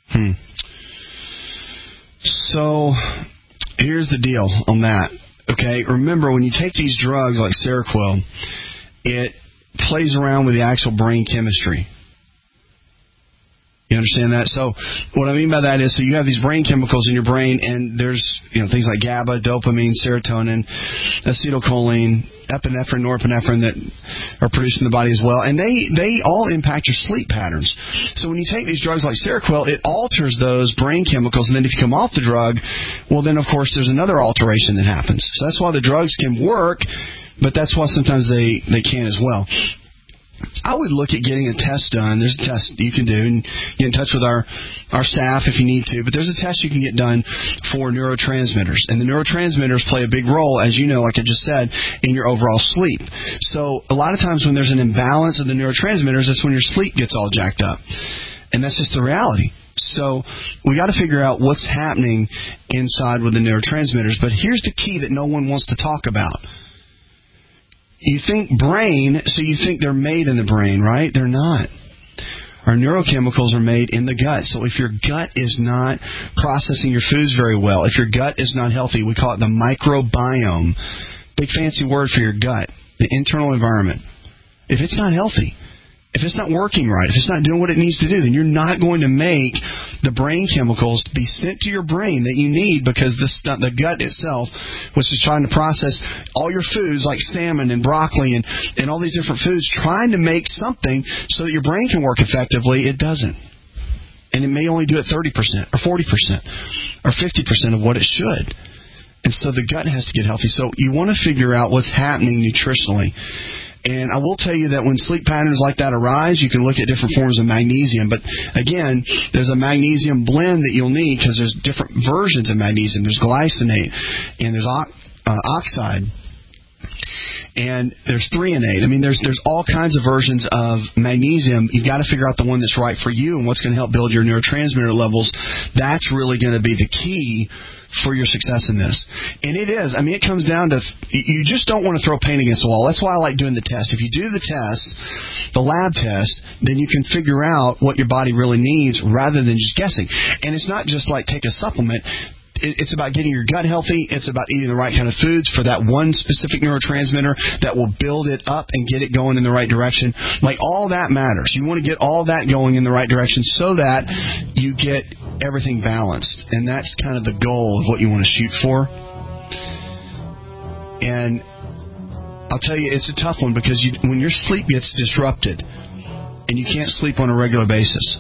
So here's the deal on that. Okay, remember when you take these drugs like Seroquel, it plays around with the actual brain chemistry. You understand that? So what I mean by that is, so you have these brain chemicals in your brain, and there's things like GABA, dopamine, serotonin, acetylcholine, epinephrine, norepinephrine that are produced in the body as well, and they all impact your sleep patterns. So when you take these drugs like Seroquel, it alters those brain chemicals, and then if you come off the drug, well then of course there's another alteration that happens. So that's why the drugs can work, but that's why sometimes they can't as well. I would look at getting a test done. There's a test you can do, and get in touch with our staff if you need to. But there's a test you can get done for neurotransmitters. And the neurotransmitters play a big role, as you know, like I just said, in your overall sleep. So a lot of times when there's an imbalance of the neurotransmitters, that's when your sleep gets all jacked up. And that's just the reality. So we got to figure out what's happening inside with the neurotransmitters. But here's the key that no one wants to talk about. You think brain, so you think they're made in the brain, right? They're not. Our neurochemicals are made in the gut. So if your gut is not processing your foods very well, if your gut is not healthy, we call it the microbiome. Big fancy word for your gut, the internal environment. If it's not healthy, if it's not working right, if it's not doing what it needs to do, then you're not going to make the brain chemicals be sent to your brain that you need, because the gut itself, which is trying to process all your foods like salmon and broccoli and all these different foods, trying to make something so that your brain can work effectively, it doesn't. And it may only do it 30% or 40% or 50% of what it should. And so the gut has to get healthy. So you want to figure out what's happening nutritionally. And I will tell you that when sleep patterns like that arise, you can look at different forms of magnesium. But again, there's a magnesium blend that you'll need, because there's different versions of magnesium. There's glycinate, and there's oxide, and there's threonate. I mean, there's all kinds of versions of magnesium. You've got to figure out the one that's right for you and what's going to help build your neurotransmitter levels. That's really going to be the key for your success in this. And it is. I mean, it comes down to, you just don't want to throw paint against the wall. That's why I like doing the test. If you do the test, the lab test, then you can figure out what your body really needs rather than just guessing. And it's not just like take a supplement. It's about getting your gut healthy. It's about eating the right kind of foods for that one specific neurotransmitter that will build it up and get it going in the right direction. Like, all that matters. You want to get all that going in the right direction so that you get everything balanced. And that's kind of the goal of what you want to shoot for. And I'll tell you, it's a tough one, because when your sleep gets disrupted and you can't sleep on a regular basis,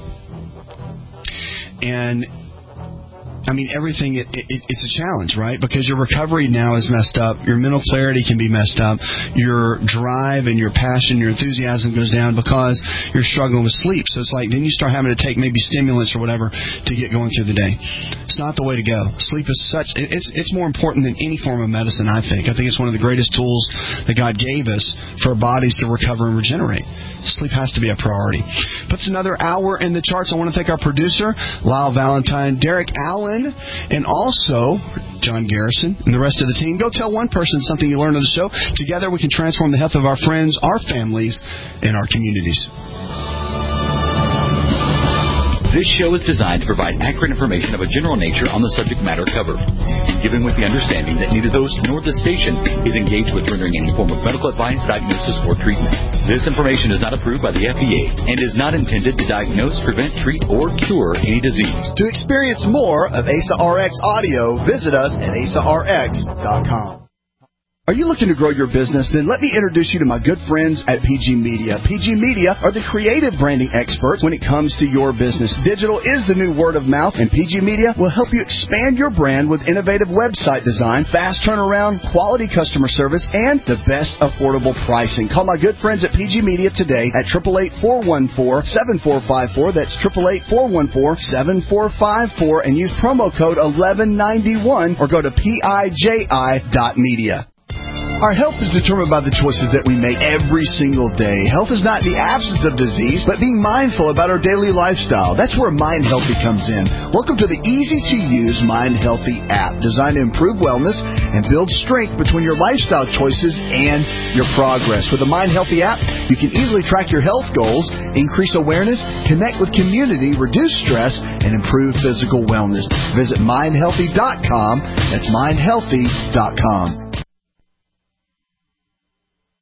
and I mean, everything, it's a challenge, right? Because your recovery now is messed up. Your mental clarity can be messed up. Your drive and your passion, your enthusiasm goes down because you're struggling with sleep. So it's like, then you start having to take maybe stimulants or whatever to get going through the day. It's not the way to go. Sleep is it's more important than any form of medicine, I think. I think it's one of the greatest tools that God gave us for our bodies to recover and regenerate. Sleep has to be a priority. Puts another hour in the charts. I want to thank our producer, Lyle Valentine, Derek Allen, and also John Garrison and the rest of the team. Go tell one person something you learned on the show. Together we can transform the health of our friends, our families, and our communities. This show is designed to provide accurate information of a general nature on the subject matter covered, and given with the understanding that neither the host nor the station is engaged with rendering any form of medical advice, diagnosis, or treatment. This information is not approved by the FDA and is not intended to diagnose, prevent, treat, or cure any disease. To experience more of Asa RX audio, visit us at asarx.com. Are you looking to grow your business? Then let me introduce you to my good friends at PG Media. PG Media are the creative branding experts when it comes to your business. Digital is the new word of mouth, and PG Media will help you expand your brand with innovative website design, fast turnaround, quality customer service, and the best affordable pricing. Call my good friends at PG Media today at 888-414-7454. That's 888-414-7454, and use promo code 1191 or go to PIJI.media. Our health is determined by the choices that we make every single day. Health is not the absence of disease, but being mindful about our daily lifestyle. That's where Mind Healthy comes in. Welcome to the easy-to-use Mind Healthy app, designed to improve wellness and build strength between your lifestyle choices and your progress. With the Mind Healthy app, you can easily track your health goals, increase awareness, connect with community, reduce stress, and improve physical wellness. Visit mindhealthy.com. That's mindhealthy.com.